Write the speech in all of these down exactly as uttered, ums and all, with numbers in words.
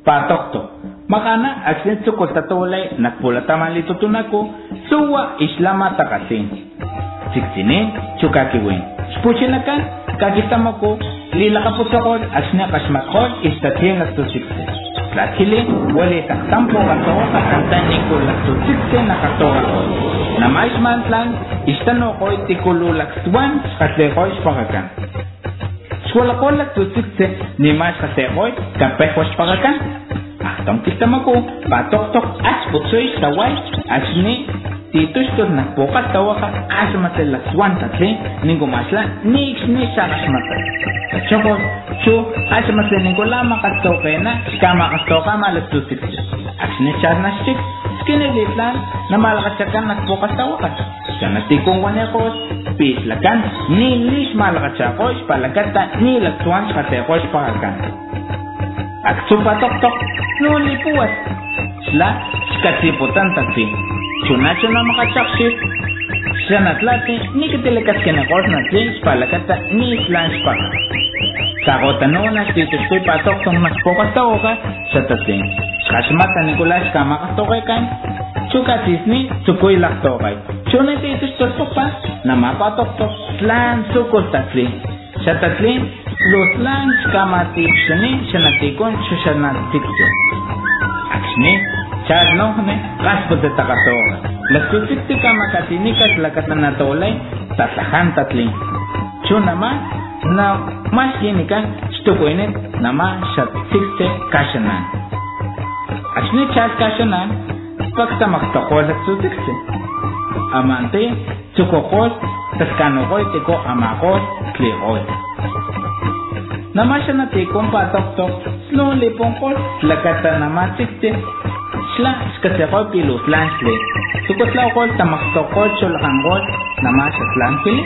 patokto. Makana aksin tsukultatulay nakpulataman litutunako suwa islama takasin. Siksinin chukakiwin. Spuchinakan kagitamako lilakaputokol asna kasmakol istatien laktusikse. Latkili wali taktampo katoa kakantan nikul laktusikse nakatoa ko. Na mais mantlan istanokoi tikulu lakstuan katlekoi spakakan. Swalakol laktusikse ni mas katekoi kapekos spakakan. Ahtong kitamako patok-tok asputsoy saway asni titus tos nakpokat tawaka asmatel lakstuan tatli ningumasla nix ni sakasmatel. Chokos chu asmatel ningulama katokena skama katoka malaktusikse. Asni charnastik skinilitlan na malakatsakan nakpokat tawaka. Sanatikong wanekos pislakan nilis malakatsakos palagata nilaktuan katekos pakakan. Aksu patok-tok nuli puas sila skatsiputan tatsi chunacho na makachakship siya natlati ni kitilikat kinakos natli spalakata ni islan spak sakotano na stitustoy patok-tok mas pokas taoka sa tatsi kasmata nikulas kamakastokay kan chukatisni sukoy laktokay chuna titustoy pa na mapatok-tok slan sukos tatli sa tatli los lands kamati shani shanatikon shanatikon aksni charno hme kaspo de takatora la sufikti kamakatinikas lakatan natolay tatlahan tatli chunama na maskinikan stukoinet nama shatikte kashanan aksni chas kashanan pakta maktokol sutikte amante chukokol taskanokoy tiko amakol klikoy Namasya na tikong patok-tok, slowly pongkol, lakata namatikte, sla, skasekol pilus lansle, sukoslaw kol, tamaktokol, sulakangkol, namasya slansle,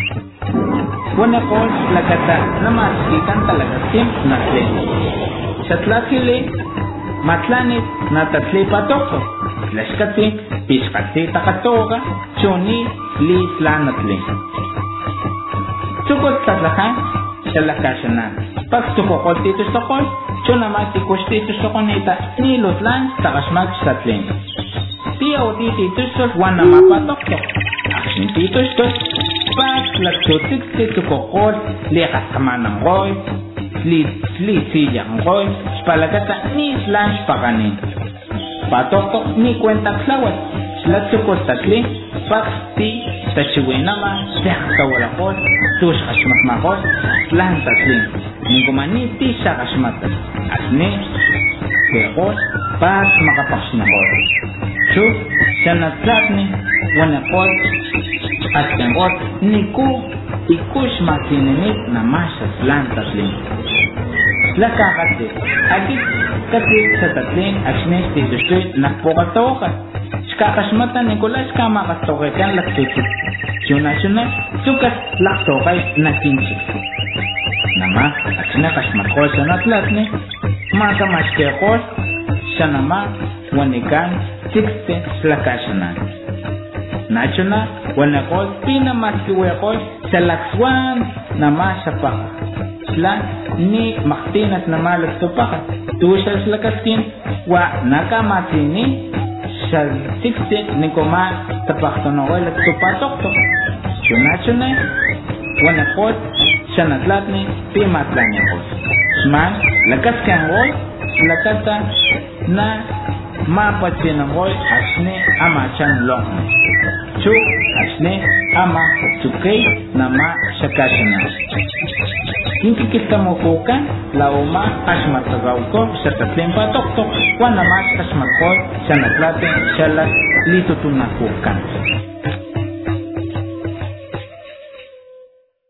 wanakol, lakata namasikikan talaga sim nasle. Sa tlasile, matlanit, natatli patok-tok, slaskati, piskati takatoka, chuni, li slanatli. Sukot tatlakan, Salakasana. Pag sukokol tito sokol, chunama tikus tito sokonita, nilos lang, takasmag satlin. Tiyaw tito sos, wan na mapatok-tok. Aksin tito sos, pag laksutik tito kokol, likas kama ng roy, slit siyang roy, spalagata nis lang pakanin. Patok-tok ni kwentak slawat, slatsukos tatli, pag ti, tashiwin naman, siyak tawalakos, tus kasmakmakos, lan tatlin. Ningkumani ti sa kasmata. Asni, sekos, pas makapaksinakos. So, siya natlatni, wanakos, at kangkot, niku, ikus makininit na masas lan tatlin. Lakakati, agit kasi sa tatlin, asni, titustoy, nakpokatawakat. Kakasmata Nicolas kama kastokay kan laktutik. Suna-suna sukat laktokay na kinsik. Nama asina kasmakol sa natlat ni maka maskekos sa nama wanikan sixte slakasanan. Nachuna wanakol pinamaskiwekos sa lakswan nama sa paka. Sla ni maktinat na malagtupakat. Tusal slakaskin wa nakamatini sa sixty ni kuma tapaktonowel at tupatok-tok. Suna-suna, wanakot, siya natlat ni pimatlan niya ko. Sman, lakas kang rol, lakata na mapatsin ng rol asne ama siyang long. Chu, asne ama tsukay na ma siya kasyanas. Hinkikita mo kukan, lauma asmatagaw ko sa tatling patok-tok, wanamas asmakol sa natlating siya litutunakukan.